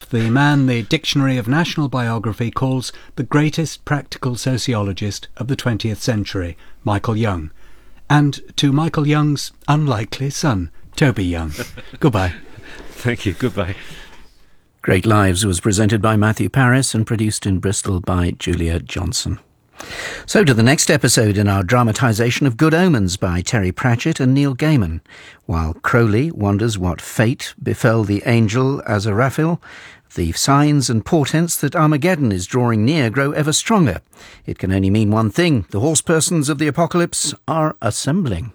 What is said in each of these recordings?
the man the Dictionary of National Biography calls the greatest practical sociologist of the 20th century, Michael Young, and to Michael Young's unlikely son, Toby Young. Goodbye. Thank you, goodbye. Great Lives was presented by Matthew Paris and produced in Bristol by Julia Johnson. So to the next episode in our dramatisation of Good Omens by Terry Pratchett and Neil Gaiman. While Crowley wonders what fate befell the angel Aziraphale, the signs and portents that Armageddon is drawing near grow ever stronger. It can only mean one thing: the horse persons of the apocalypse are assembling.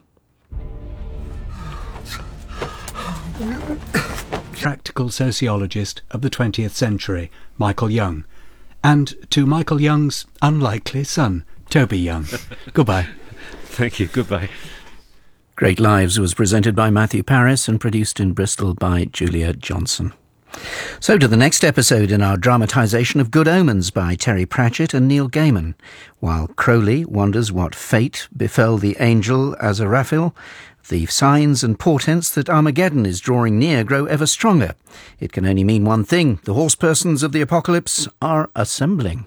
Practical sociologist of the 20th century, Michael Young, and to Michael Young's unlikely son, Toby Young. Goodbye. Thank you, goodbye. Great Lives was presented by Matthew Paris and produced in Bristol by Julia Johnson. So to the next episode in our dramatisation of Good Omens by Terry Pratchett and Neil Gaiman. While Crowley wonders what fate befell the angel Aziraphale, the signs and portents that Armageddon is drawing near grow ever stronger. It can only mean one thing: the horse persons of the apocalypse are assembling.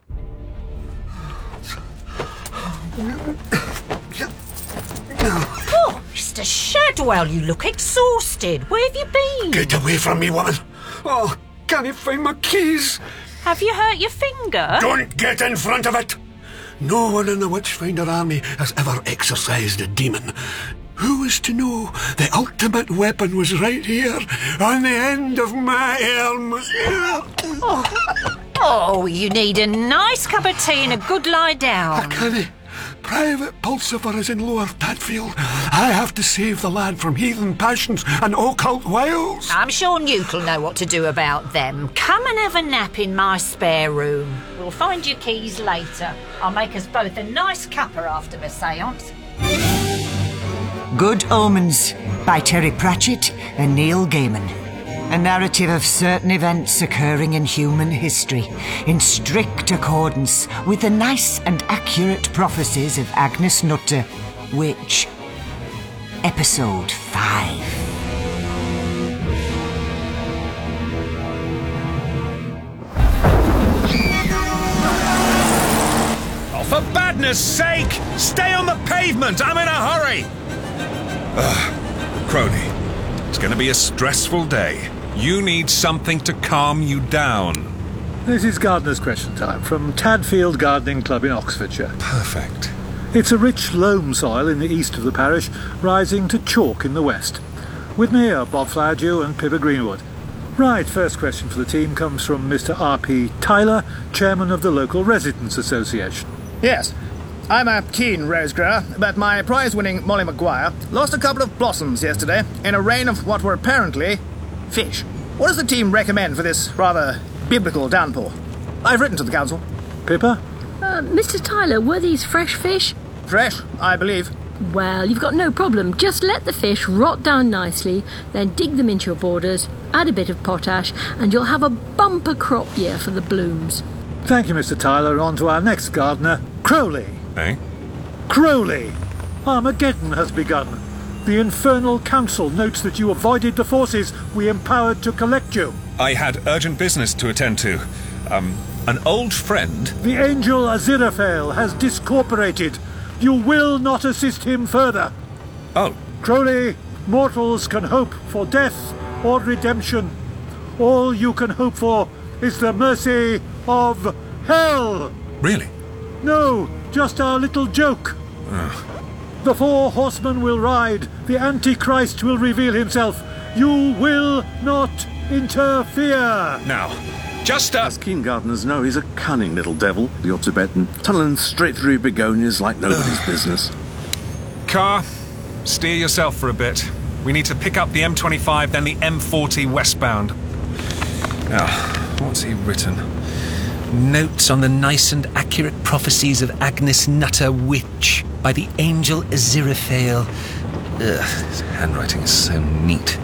Oh, Mr. Shadwell, you look exhausted. Where have you been? Get away from me, woman. Oh, can't you find my keys? Have you hurt your finger? Don't get in front of it. No one in the Witchfinder army has ever exorcised a demon. Who is to know the ultimate weapon was right here, on the end of my arm? Oh, you need a nice cup of tea and a good lie down. Canny, Private Pulsifer is in Lower Tadfield. I have to save the lad from heathen passions and occult wiles. I'm sure Newt'll know what to do about them. Come and have a nap in my spare room. We'll find your keys later. I'll make us both a nice cuppa after the séance. Good Omens by Terry Pratchett and Neil Gaiman. A narrative of certain events occurring in human history, in strict accordance with the nice and accurate prophecies of Agnes Nutter, Witch. Episode 5. Oh, for badness sake! Stay on the pavement! I'm in a hurry! Crowley, it's going to be a stressful day. You need something to calm you down. This is Gardener's Question Time from Tadfield Gardening Club in Oxfordshire. Perfect. It's a rich loam soil in the east of the parish, rising to chalk in the west. With me are Bob Flowerdew and Pippa Greenwood. Right, first question for the team comes from Mr. R.P. Tyler, chairman of the local Residents Association. Yes, I'm a keen rose grower, but my prize-winning Molly Maguire lost a couple of blossoms yesterday in a rain of what were apparently fish. What does the team recommend for this rather biblical downpour? I've written to the council. Pippa? Mr. Tyler, were these fresh fish? Fresh, I believe. Well, you've got no problem. Just let the fish rot down nicely, then dig them into your borders, add a bit of potash, and you'll have a bumper crop year for the blooms. Thank you, Mr. Tyler. On to our next gardener, Crowley. Eh? Crowley! Armageddon has begun. The Infernal Council notes that you avoided the forces we empowered to collect you. I had urgent business to attend to. An old friend... The angel Aziraphale has discorporated. You will not assist him further. Oh. Crowley, mortals can hope for death or redemption. All you can hope for is the mercy of hell. Really? No, just our little joke. The 4 horsemen will ride. The Antichrist will reveal himself. You will not interfere. Now, just As keen gardeners know, he's a cunning little devil, your Tibetan, tunneling straight through begonias like nobody's business. Car, steer yourself for a bit. We need to pick up the M25, then the M40 westbound. Now, what's he written? Notes on the nice and accurate prophecies of Agnes Nutter, Witch, by the angel Aziraphale. His handwriting is so neat.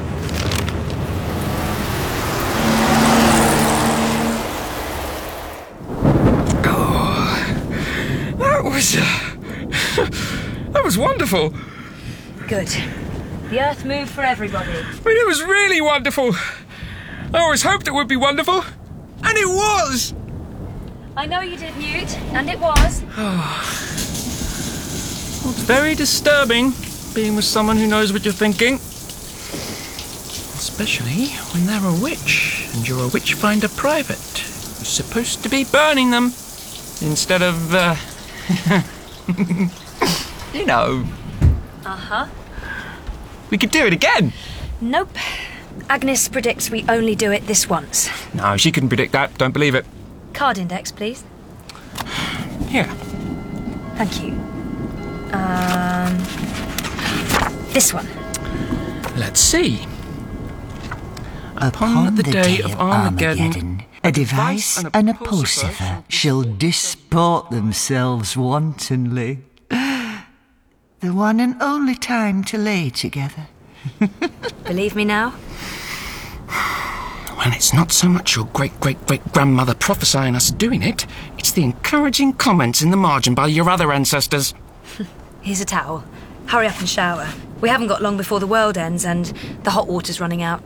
That was wonderful. Good. The earth moved for everybody. I mean, it was really wonderful. I always hoped it would be wonderful. And it was! I know you did, Newt, and it was. Well, it's very disturbing being with someone who knows what you're thinking. Especially when they're a witch and you're a witchfinder private who's supposed to be burning them instead of, you know. Uh-huh. We could do it again. Nope. Agnes predicts we only do it this once. No, she couldn't predict that. Don't believe it. Card index, please. Here. Thank you. This one. Let's see. Upon the day of Armageddon, a device and a pulsifer shall disport themselves wantonly. The one and only time to lay together. Believe me now? Well, it's not so much your great-great-great-grandmother prophesying us doing it, it's the encouraging comments in the margin by your other ancestors. Here's a towel. Hurry up and shower. We haven't got long before the world ends and the hot water's running out.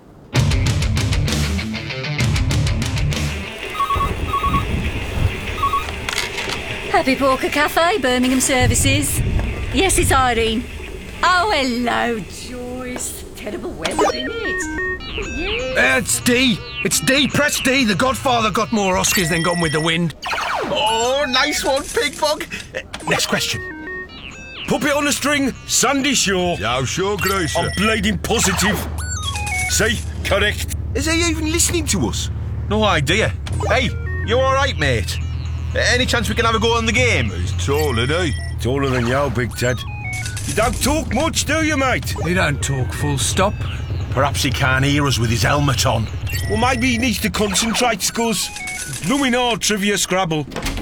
Happy Porker Cafe, Birmingham Services. Yes, it's Irene. Oh, hello, Joyce. Terrible weather, isn't it? Yes. It's D. It's D. Press D. The Godfather got more Oscars than Gone with the Wind. Oh, nice one, Pigbog. Next question. Puppet on a string, Sandy Shore. Yeah, sure, Grace. I'm bleeding positive. See? Correct. Is he even listening to us? No idea. Hey, you all right, mate? Any chance we can have a go on the game? He's tall, isn't he? Taller than you, Big Ted. You don't talk much, do you, mate? He don't talk full stop. Perhaps he can't hear us with his helmet on. Well, maybe he needs to concentrate, Scuzz. Blooming hard trivia Scrabble.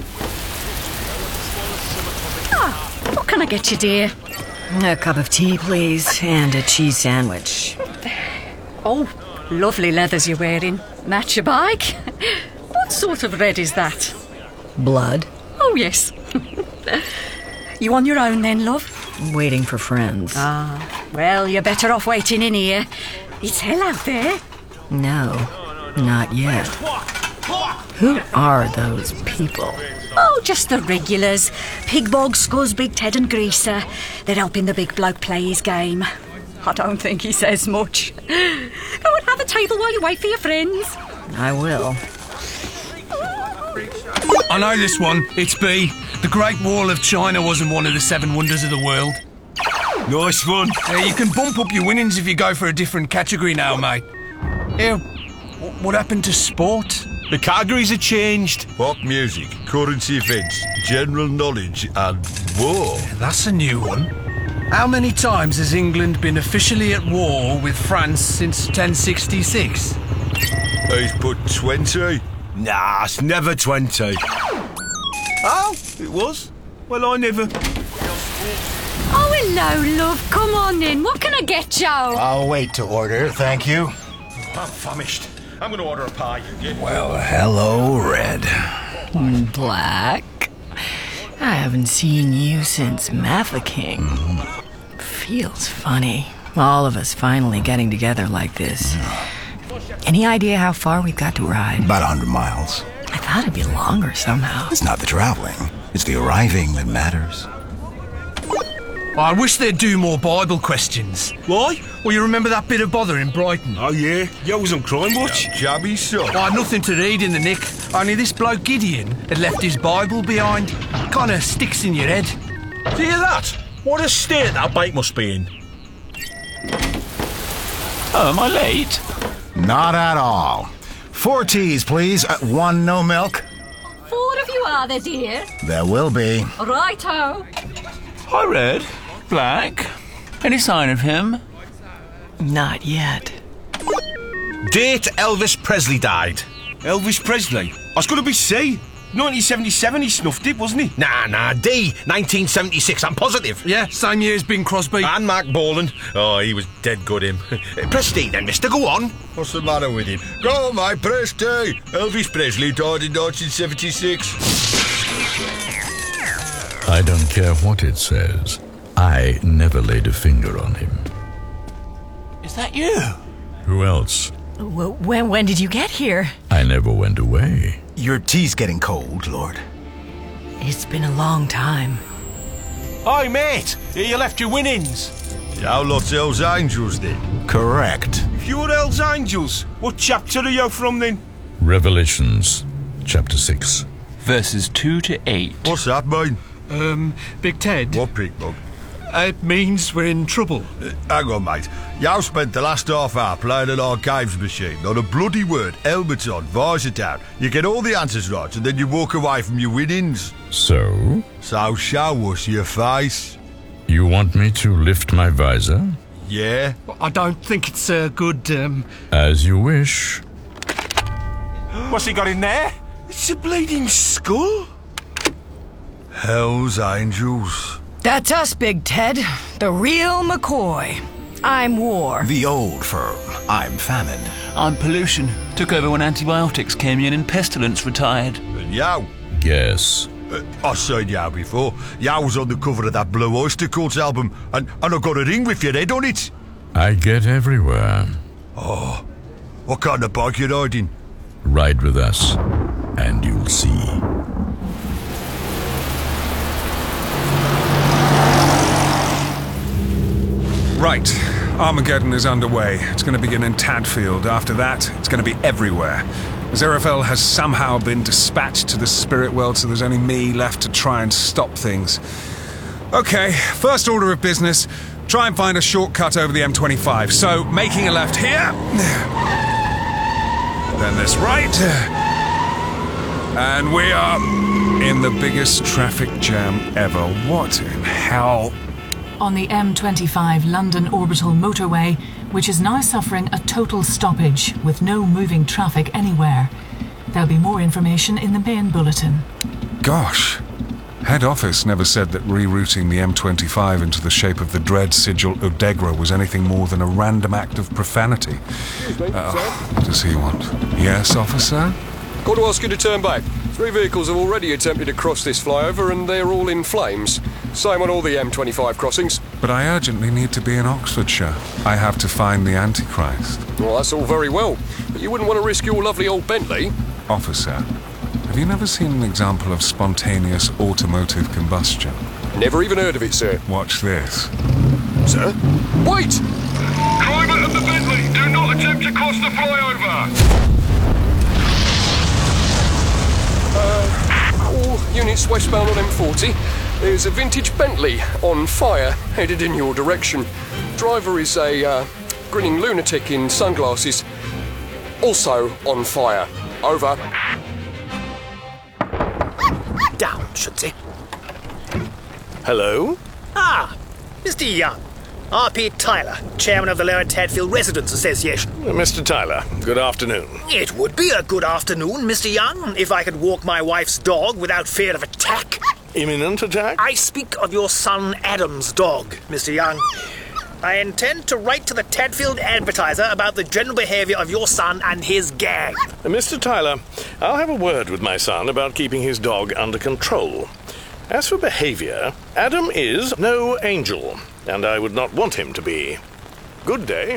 What can I get you, dear? A cup of tea, please, and a cheese sandwich. Oh, lovely leathers you're wearing. Match your bike. What sort of red is that? Blood. Oh, yes. You on your own then, love? Waiting for friends. Ah, well, you're better off waiting in here. It's hell out there. No, not yet. Who are those people? Oh, just the regulars. Pigbog, Scuzz, Big Ted and Greaser. They're helping the big bloke play his game. I don't think he says much. Go and have a table while you wait for your friends. I will. I know this one. It's B. The Great Wall of China wasn't one of the 7 wonders of the world. Nice one. You can bump up your winnings if you go for a different category now, mate. Here, what happened to sport? The categories have changed. Pop music, currency events, general knowledge, and war. That's a new one. How many times has England been officially at war with France since 1066? He's put 20. Nah, it's never 20. Oh, it was? Well, I never... Oh, hello, love. Come on in. What can I get you? I'll wait to order, thank you. I'm famished. I'm going to order a pie. Yeah. Well, hello, Red. Black. I haven't seen you since Mafeking. Feels funny. All of us finally getting together like this. Any idea how far we've got to ride? About 100 miles. I thought it'd be longer somehow. It's not the traveling. It's the arriving that matters. I wish they'd do more Bible questions. Why? Well, you remember that bit of bother in Brighton? Oh, yeah? You wasn't crying much? Jabby son. I had nothing to read in the nick. Only this bloke Gideon had left his Bible behind. Kinda sticks in your head. Do you hear that? What a state that bike must be in. Oh, am I late? Not at all. 4 teas, please. 1 no milk. 4 of you are there, dear. There will be. Righto. Hi, Red. Black. Any sign of him? Not yet. Date Elvis Presley died. Elvis Presley? I was going to be C. 1977 he snuffed it, wasn't he? Nah, D. 1976, I'm positive. Yeah, same year as Bing Crosby. And Mark Bolan. Oh, he was dead good, him. Press D then, mister, go on. What's the matter with him? Go on, mate, press D. Elvis Presley died in 1976. I don't care what it says. I never laid a finger on him. Is that you? Who else? When did you get here? I never went away. Your tea's getting cold, Lord. It's been a long time. Hi, mate. Here you left your winnings. Y'all lot Hell's Angels, then? Correct. If you're Hell's Angels, what chapter are you from, then? Revelations, chapter 6. Verses 2 to 8. What's that mean? Big Ted? What, Pickbog? It means we're in trouble. Hang on, mate. Y'all spent the last half hour playing an archives machine. Not a bloody word. Helmets on, visor down. You get all the answers right, and then you walk away from your winnings. So? So show us your face. You want me to lift my visor? Yeah? I don't think it's a good, As you wish. What's he got in there? It's a bleeding skull. Hell's Angels. That's us, Big Ted. The real McCoy. I'm War. The old firm. I'm Famine. I'm Pollution. Took over when antibiotics came in and Pestilence retired. And Yow? Yes. I've seen Yow before. Yow was on the cover of that Blue Oyster Cult album, and I've got a ring with your head on it. I get everywhere. Oh, what kind of bike you riding? Ride with us, and you'll see. Right, Armageddon is underway. It's going to begin in Tadfield. After that, it's going to be everywhere. Aziraphale has somehow been dispatched to the spirit world, so there's only me left to try and stop things. Okay, first order of business, try and find a shortcut over the M25. So, making a left here, then this right, and we are in the biggest traffic jam ever. What in hell? On the M25 London Orbital Motorway, which is now suffering a total stoppage with no moving traffic anywhere. There'll be more information in the main bulletin. Gosh, head office never said that rerouting the M25 into the shape of the dread sigil Odegra was anything more than a random act of profanity. What does he want? Yes, officer? Got to ask you to turn back. 3 vehicles have already attempted to cross this flyover and they're all in flames. Same on all the M25 crossings. But I urgently need to be in Oxfordshire. I have to find the Antichrist. Well, that's all very well, but you wouldn't want to risk your lovely old Bentley. Officer, have you never seen an example of spontaneous automotive combustion? Never even heard of it, sir. Watch this. Sir? Wait! Driver of the Bentley, do not attempt to cross the flyover! All units westbound on M40. There's a vintage Bentley on fire, headed in your direction. Driver is a grinning lunatic in sunglasses, also on fire. Over. Down, Shooty. Hello? Ah, Mr. Young. R.P. Tyler, Chairman of the Lower Tadfield Residents Association. Mr. Tyler, good afternoon. It would be a good afternoon, Mr. Young, if I could walk my wife's dog without fear of attack. Imminent attack? I speak of your son Adam's dog, Mr. Young. I intend to write to the Tadfield Advertiser about the general behaviour of your son and his gang. Mr. Tyler, I'll have a word with my son about keeping his dog under control. As for behaviour, Adam is no angel, and I would not want him to be. Good day.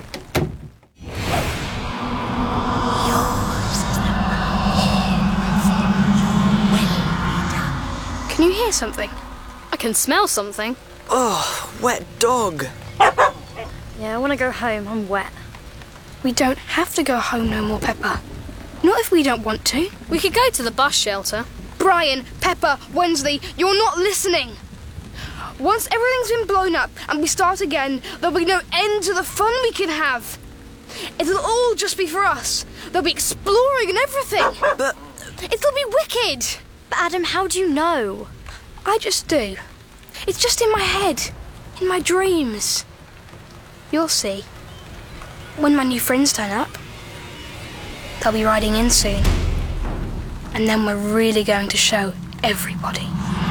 Can you hear something? I can smell something. Oh, wet dog. Yeah, I want to go home. I'm wet. We don't have to go home no more, Pepper. Not if we don't want to. We could go to the bus shelter. Brian, Pepper, Wednesday, you're not listening. Once everything's been blown up and we start again, there'll be no end to the fun we can have. It'll all just be for us. They'll be exploring and everything. But it'll be wicked. But Adam, how do you know? I just do. It's just in my head, in my dreams. You'll see. When my new friends turn up, they'll be riding in soon. And then we're really going to show everybody.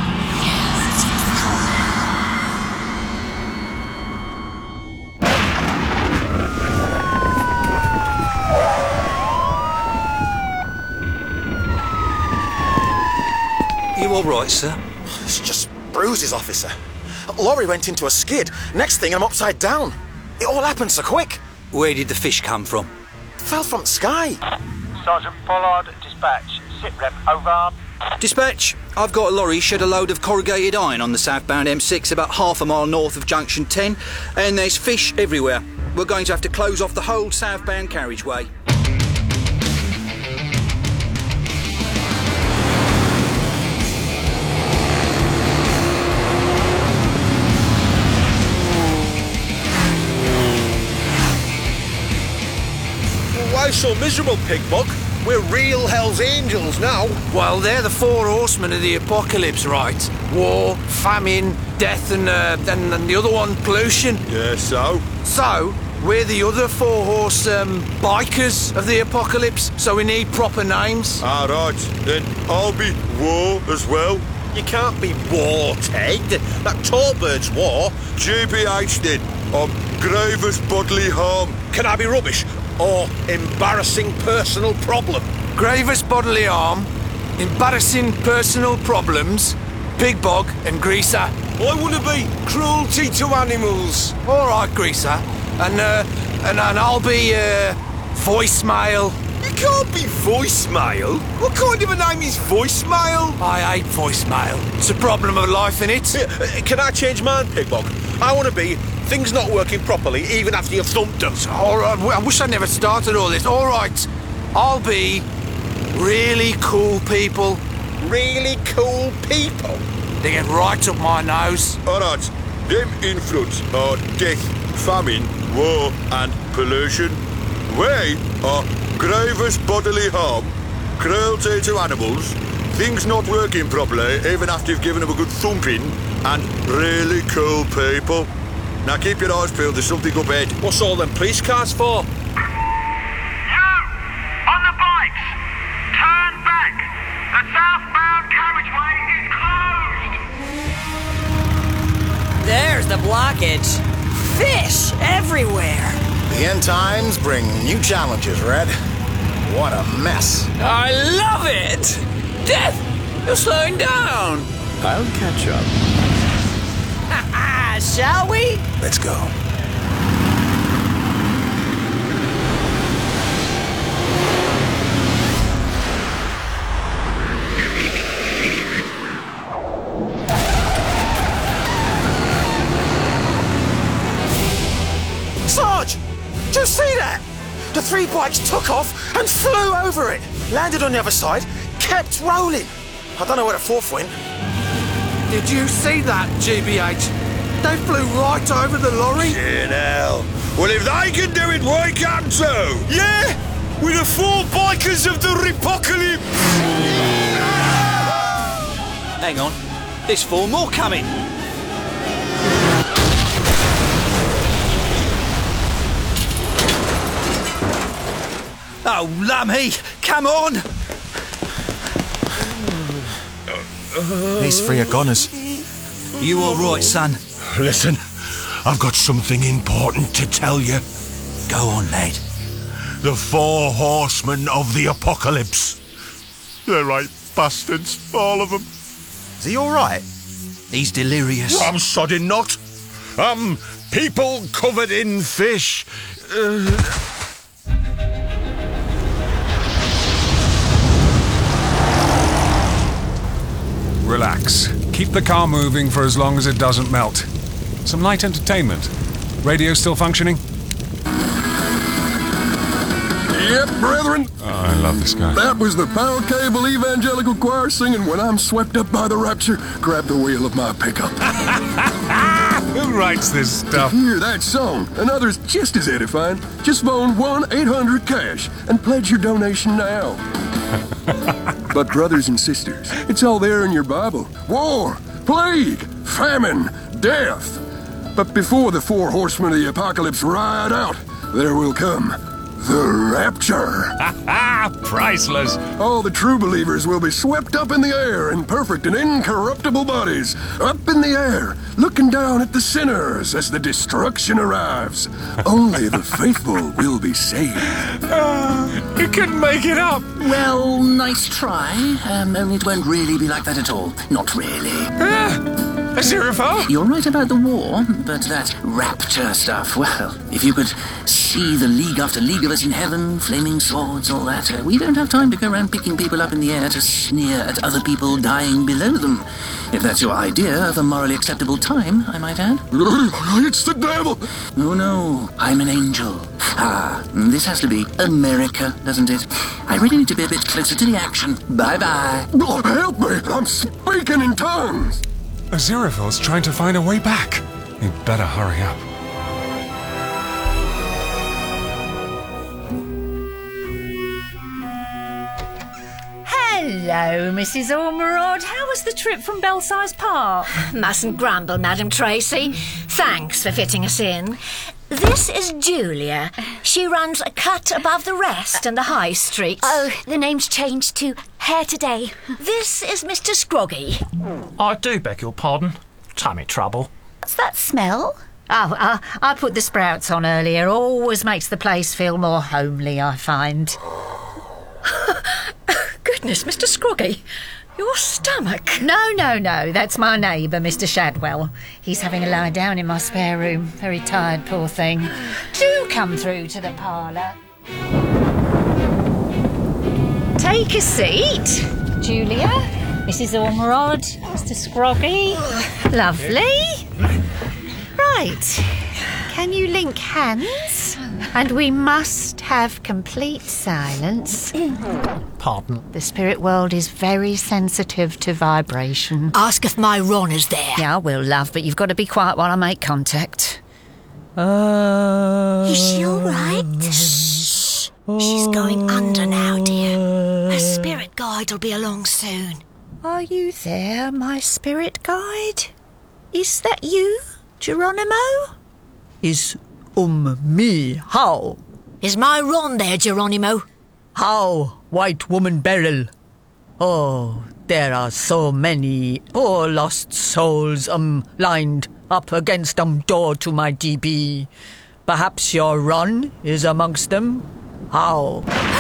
You all right, sir? It's just bruises, officer. Lorry went into a skid. Next thing, I'm upside down. It all happened so quick. Where did the fish come from? fell from the sky. Sergeant Pollard, dispatch. SITREP, over. Dispatch, I've got a lorry shed a load of corrugated iron on the southbound M6 about half a mile north of Junction 10, and there's fish everywhere. We're going to have to close off the whole southbound carriageway. Why so miserable, Pigbog? We're real Hell's Angels now. Well, they're the four horsemen of the apocalypse, right? War, famine, death, and the other one, pollution. Yeah, so? So, we're the other four-horse, bikers of the apocalypse, so we need proper names. All right, then I'll be War as well. You can't be War, Ted. That Tallbird's War. GBH then. I'm gravest bodily harm. Can I be rubbish? Or embarrassing personal problem? Gravest bodily harm, embarrassing personal problems, Pigbog and Greaser. I want to be cruelty to animals. All right, Greaser. And I'll be, voicemail. You can't be voicemail. What kind of a name is voicemail? I hate voicemail. It's a problem of life, innit? Can I change mine, Pigbog? I want to be things not working properly even after you've thumped them. All right, I wish I never started all this. All right, I'll be really cool people. Really cool people? They get right up my nose. All right, them in front are death, famine, war and pollution. We are gravest bodily harm, cruelty to animals, things not working properly even after you've given them a good thumping, and really cool people. Now keep your eyes peeled, there's something up ahead. What's all them police cars for? You! On the bikes! Turn back! The southbound carriageway is closed! There's the blockage. Fish everywhere. The end times bring new challenges, Red. What a mess. I love it! Death, you're slowing down. I'll catch up. Shall we? Let's go. Sarge! Do you see that? The three bikes took off and flew over it. Landed on the other side, kept rolling. I don't know where the fourth went. Did you see that, GBH? They flew right over the lorry. Shit hell. Well, if they can do it, why can't too? Yeah! We're the four bikers of the Repocalypse! Hang on, there's four more coming. Oh, lummy, come on! These three are goners. You all right, son? Listen, I've got something important to tell you. Go on, lad. The four horsemen of the apocalypse. They're right bastards, all of them. Is he all right? He's delirious. I'm sodding not. People covered in fish. Relax. Keep the car moving for as long as it doesn't melt. Some light entertainment. Radio still functioning? Yep, brethren. Oh, I love this guy. That was the Power Cable Evangelical Choir singing When I'm Swept Up by the Rapture, grab the wheel of my pickup. Who writes this stuff? To hear that song and others just as edifying, just phone 1-800-CASH and pledge your donation now. But brothers and sisters, it's all there in your Bible. War, plague, famine, death. But before the four horsemen of the apocalypse ride out, there will come the rapture. Priceless. All the true believers will be swept up in the air in perfect and incorruptible bodies, up in the air, looking down at the sinners as the destruction arrives. Only the faithful will be saved. You couldn't make it up. Well, nice try. Only it won't really be like that at all. Not really. A Zerifo? You're right about the war, but that rapture stuff, well, if you could see the league after league of us in heaven, flaming swords, all that. We don't have time to go around picking people up in the air to sneer at other people dying below them. If that's your idea of a morally acceptable time, I might add. It's the devil! Oh no, I'm an angel. This has to be America, doesn't it? I really need to be a bit closer to the action. Bye-bye. Oh, help me! I'm speaking in tongues! Aziraphale's trying to find a way back. He'd better hurry up. Hello, Mrs. Ormerod. How was the trip from Belsize Park? Mustn't grumble, Madam Tracy. Thanks for fitting us in. This is Julia. She runs a cut above the rest in the high street. Oh, the name's changed to Hair Today. This is Mr. Scroggy. I do beg your pardon. Tummy trouble. What's that smell? Oh, I put the sprouts on earlier. Always makes the place feel more homely, I find. Goodness, Mr. Scroggy. Your stomach. No, that's my neighbour, Mr. Shadwell. He's having a lie down in my spare room. Very tired, poor thing. Do come through to the parlour. Take a seat. Julia, Mrs. Ormerod, Mr. Scroggy. Lovely. Right. Can you link hands? And we must have complete silence. Pardon? The spirit world is very sensitive to vibration. Ask if my Ron is there. Yeah, I will, love, but you've got to be quiet while I make contact. Is she all right? Shh. She's going under now, dear. Her spirit guide will be along soon. Are you there, my spirit guide? Is that you, Geronimo? Is me how? Is my Ron there, Geronimo? How, white woman Beryl? Oh, there are so many poor lost souls lined up against door to my DB. Perhaps your Ron is amongst them? How?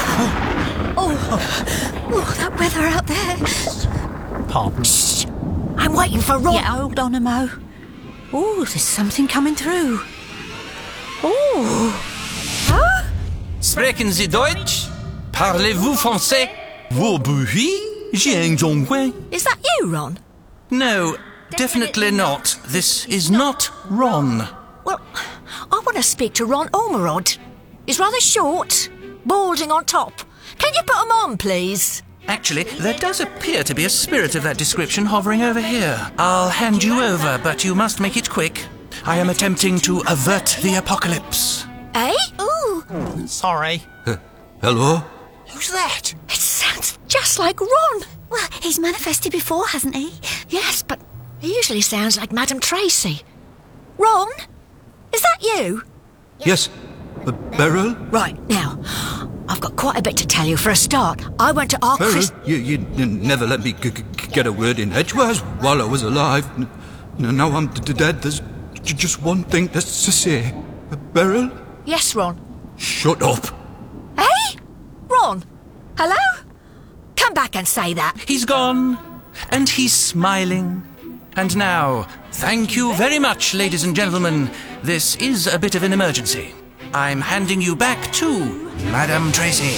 Oh, that weather out there. Pardon? Shh. I'm waiting for Ron. Yeah, hold on a mo. Oh, there's something coming through. Oh. Huh? Sprechen Sie Deutsch? Parlez-vous français? Wo buhi? Jiangzhonghui? Is that you, Ron? No, definitely not. This is not Ron. Well, I want to speak to Ron Ormerod. He's rather short, balding on top. Can you put him on, please? Actually, there does appear to be a spirit of that description hovering over here. I'll hand you over, but you must make it quick. I am attempting to avert the apocalypse. Eh? Ooh. Sorry. Hello? Who's that? It sounds just like Ron. Well, he's manifested before, hasn't he? Yes, but he usually sounds like Madam Tracy. Ron? Is that you? Yes. Beryl? Right, now, I've got quite a bit to tell you. For a start, I went to our Beryl, you never let me get a word in edgewise while I was alive. Now I'm dead. There's just one thing to say. Beryl? Yes, Ron. Shut up. Hey? Ron? Hello? Come back and say that. He's gone. And he's smiling. And now, thank you very much, ladies and gentlemen. This is a bit of an emergency. I'm handing you back to Madame Tracy.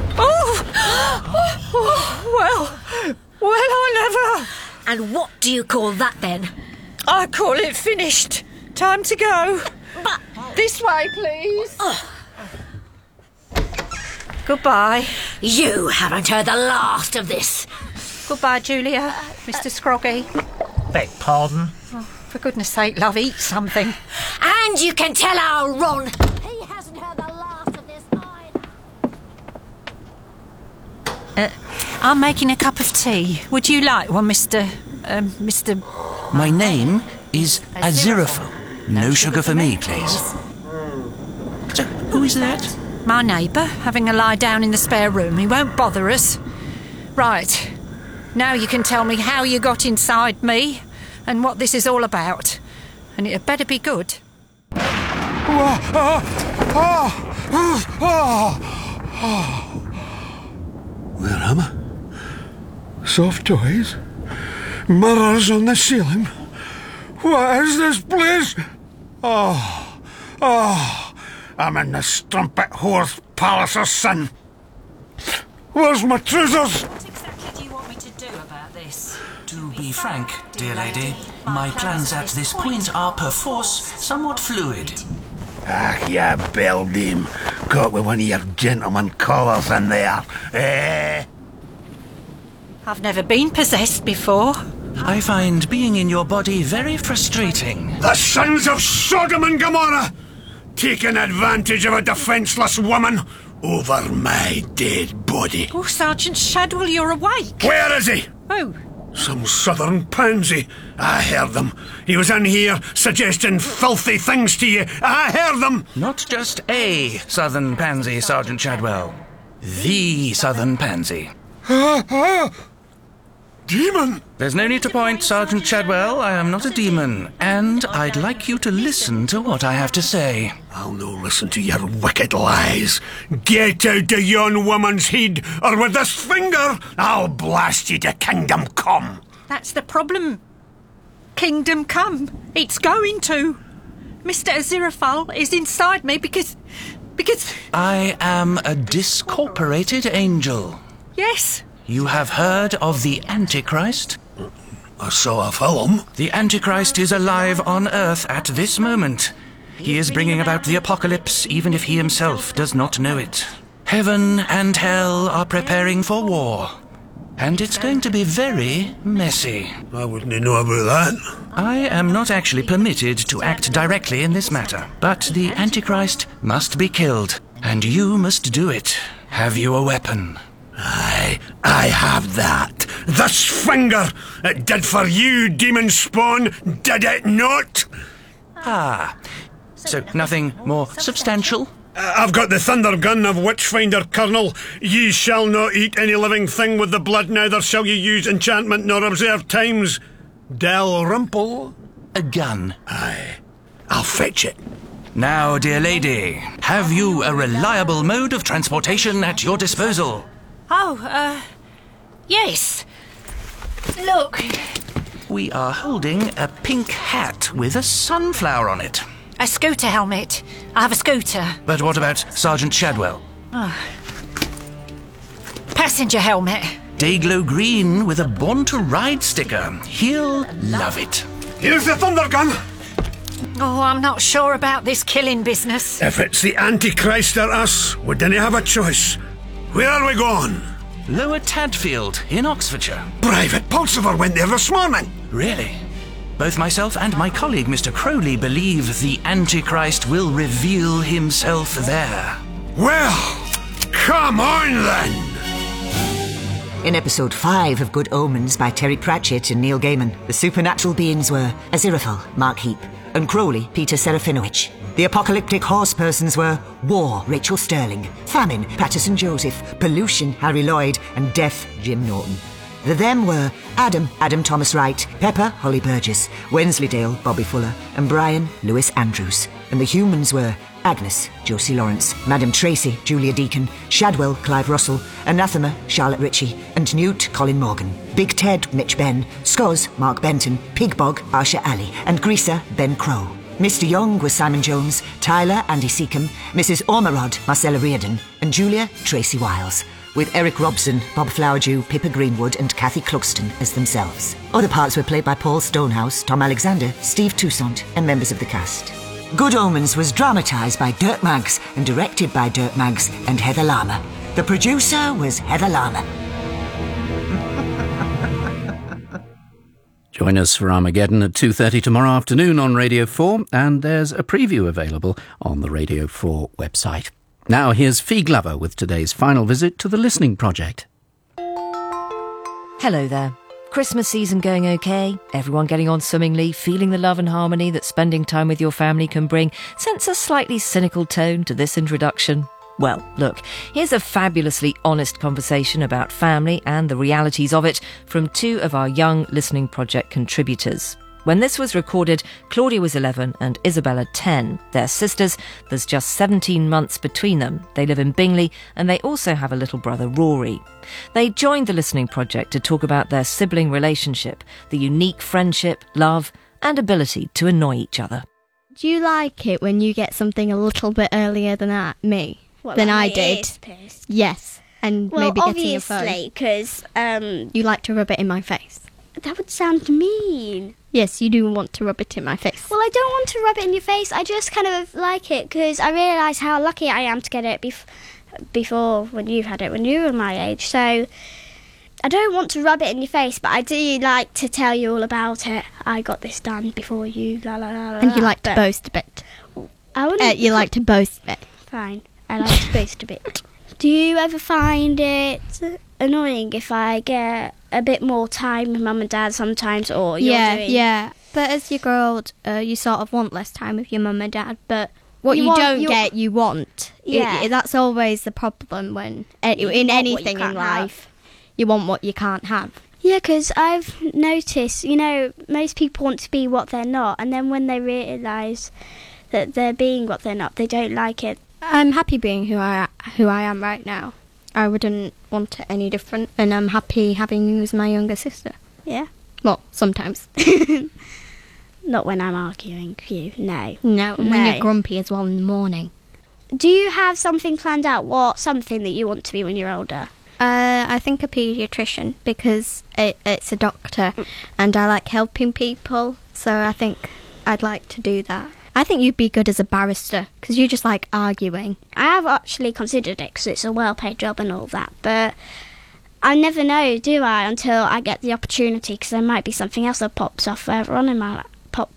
Well, I never. And what do you call that, then? I call it finished. Time to go. But this way, please. Goodbye. You haven't heard the last of this. Goodbye, Julia. Mr. Scroggy. Beg pardon? Oh, for goodness sake, love, eat something. And you can tell our Ron. He hasn't heard the last of this either. I'm making a cup of tea. Would you like one, Mr. My name is Aziraphale. No sugar for me, please. So, who is that? My neighbour, having a lie down in the spare room. He won't bother us. Right. Now you can tell me how you got inside me and what this is all about. And it had better be good. Where am I? Soft toys? Mirrors on the ceiling? What is this place? I'm in the strumpet horse palace of sin. Where's my trousers? What exactly do you want me to do about this? To be frank, dear lady, my plans at this point are perforce somewhat fluid. Ah, you beldame. Caught with one of your gentleman callers in there. Eh? I've never been possessed before. I find being in your body very frustrating. The sons of Sodom and Gomorrah! Taking advantage of a defenceless woman over my dead body. Oh, Sergeant Shadwell, you're awake. Where is he? Oh. Some southern pansy. I heard them. He was in here suggesting filthy things to you. I heard them. Not just a southern pansy, Sergeant Shadwell. The southern pansy. Demon! There's no need to point, Sergeant Shadwell. I am not a demon, and I'd like you to listen to what I have to say. I'll no listen to your wicked lies. Get out of yon woman's head, or with this finger, I'll blast you to kingdom come. That's the problem. Kingdom come. It's going to. Mr. Aziraphale is inside me because... I am a discorporated angel. Yes. You have heard of the Antichrist? I saw a film. The Antichrist is alive on Earth at this moment. He is bringing about the apocalypse, even if he himself does not know it. Heaven and hell are preparing for war. And it's going to be very messy. I wouldn't know about that. I am not actually permitted to act directly in this matter, but the Antichrist must be killed, and you must do it. Have you a weapon? I have that. This finger! It did for you, demon spawn, did it not? Ah, so nothing more substantial? I've got the thunder gun of Witchfinder, Colonel. Ye shall not eat any living thing with the blood, neither shall ye use enchantment nor observe times. Dalrymple? A gun? Aye. I'll fetch it. Now, dear lady, have you a reliable mode of transportation at your disposal? Oh, yes. Look. We are holding a pink hat with a sunflower on it. A scooter helmet. I have a scooter. But what about Sergeant Shadwell? Oh. Passenger helmet. Dayglow green with a Born to Ride sticker. He'll love it. Here's the thunder gun. Oh, I'm not sure about this killing business. If it's the Antichrist or us, we didn't have a choice. Where are we going? Lower Tadfield, in Oxfordshire. Private Pulsiver went there this morning. Really? Both myself and my colleague, Mr. Crowley, believe the Antichrist will reveal himself there. Well, come on then! In episode 5 of Good Omens by Terry Pratchett and Neil Gaiman, the supernatural beings were Aziraphale, Mark Heap, and Crowley, Peter Serafinovich. The apocalyptic horse persons were War, Rachel Sterling, Famine, Patterson Joseph, Pollution, Harry Lloyd, and Death, Jim Norton. The them were Adam Thomas Wright, Pepper, Holly Burgess, Wensleydale, Bobby Fuller, and Brian, Lewis Andrews. And the humans were Agnes, Josie Lawrence, Madam Tracy, Julia Deacon, Shadwell, Clive Russell, Anathema, Charlotte Ritchie, and Newt, Colin Morgan, Big Ted, Mitch Benn, Skoz, Mark Benton, Pigbog, Arsha Ali, and Greaser, Ben Crow. Mr. Young was Simon Jones, Tyler, Andy Seacombe, Mrs. Ormerod, Marcella Reardon, and Julia, Tracy Wiles, with Eric Robson, Bob Flowerdew, Pippa Greenwood, and Kathy Cluxton as themselves. Other parts were played by Paul Stonehouse, Tom Alexander, Steve Toussaint, and members of the cast. Good Omens was dramatised by Dirk Maggs and directed by Dirk Maggs and Heather Lama. The producer was Heather Lama. Join us for Armageddon at 2:30 tomorrow afternoon on Radio 4, and there's a preview available on the Radio 4 website. Now here's Fee Glover with today's final visit to the Listening Project. Hello there. Christmas season going okay? Everyone getting on swimmingly, feeling the love and harmony that spending time with your family can bring? Sense a slightly cynical tone to this introduction? Well, look, here's a fabulously honest conversation about family and the realities of it from two of our young Listening Project contributors. When this was recorded, Claudia was 11 and Isabella 10. They're sisters. There's just 17 months between them. They live in Bingley and they also have a little brother, Rory. They joined the Listening Project to talk about their sibling relationship, the unique friendship, love and ability to annoy each other. Do you like it when you get something a little bit earlier than me? What, than like I my did. ears pierced? Yes, and Well, maybe getting your phone. obviously, because You like to rub it in my face. that would sound mean. Yes, you do want to rub it in my face. Well, I don't want to rub it in your face. I just kind of like it because I realise how lucky I am to get it before when you've had it when you were my age. So I don't want to rub it in your face, but I do like to tell you all about it. I got this done before you, la la la la. And you like to boast a bit. I wouldn't. You like to boast a bit. Fine, I like to boast a bit. Do you ever find it annoying if I get a bit more time with mum and dad sometimes, or you're doing... Yeah. But as you grow old, you sort of want less time with your mum and dad. But what you, You want- don't you- get, you want. Yeah. That's always the problem when You in want what you anything in can't life. You want what you can't have. Yeah, because I've noticed, most people want to be what they're not, and then when they realise that they're being what they're not, they don't like it. I'm happy being who I am right now. I wouldn't want it any different, and I'm happy having you as my younger sister. Yeah? Well, sometimes. Not when I'm arguing with you, no. No, when you're grumpy as well in the morning. Do you have something planned out? Something that you want to be when you're older? I think a paediatrician, because it's a doctor, and I like helping people, so I think I'd like to do that. I think you'd be good as a barrister, because you just like arguing. I have actually considered it, because it's a well-paid job and all that, but I never know, do I, until I get the opportunity, because there might be something else that pops off further on in my life.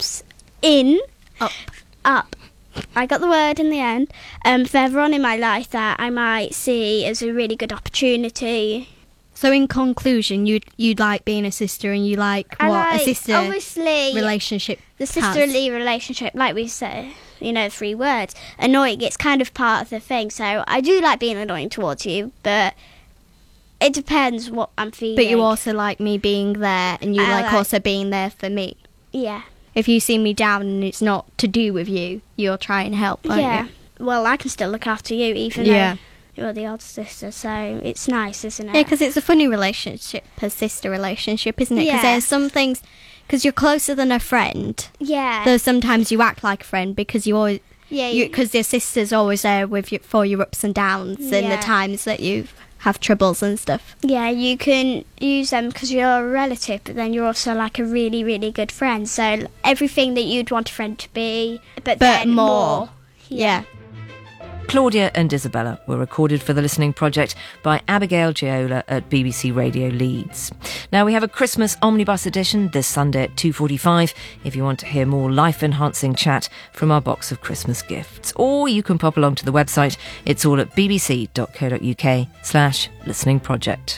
Up. I got the word in the end. Further on in my life that I might see as a really good opportunity. So in conclusion, you'd like being a sister, and you like a sister obviously relationship. The sisterly relationship, like we said, 3 words. Annoying, it's kind of part of the thing. So I do like being annoying towards you, but it depends what I'm feeling. But you also like me being there, and you like also being there for me. Yeah. If you see me down and it's not to do with you, you'll try and help, won't you? Well, I can still look after you, even though you're the older sister, so it's nice, isn't it? Yeah, because it's a funny relationship, a sister relationship, isn't it? Because there's some things, because you're closer than a friend. Yeah. Though sometimes you act like a friend because you always, because your sister's always there with you for your ups and downs and the times that you have troubles and stuff. Yeah, you can use them because you're a relative, but then you're also like a really, really good friend. So everything that you'd want a friend to be, but then more. Yeah. Claudia and Isabella were recorded for the Listening Project by Abigail Giola at BBC Radio Leeds. Now we have a Christmas omnibus edition this Sunday at 2:45 if you want to hear more life-enhancing chat from our box of Christmas gifts. Or you can pop along to the website. It's all at bbc.co.uk/Listening Project.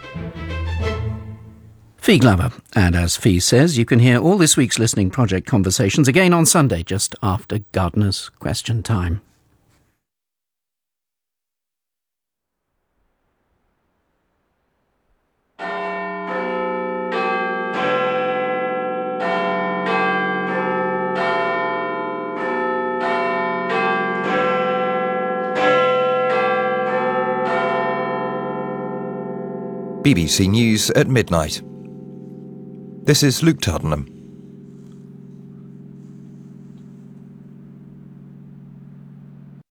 Fee Glover. And as Fee says, you can hear all this week's Listening Project conversations again on Sunday, just after Gardener's Question Time. BBC News at midnight. This is Luke Tardingham.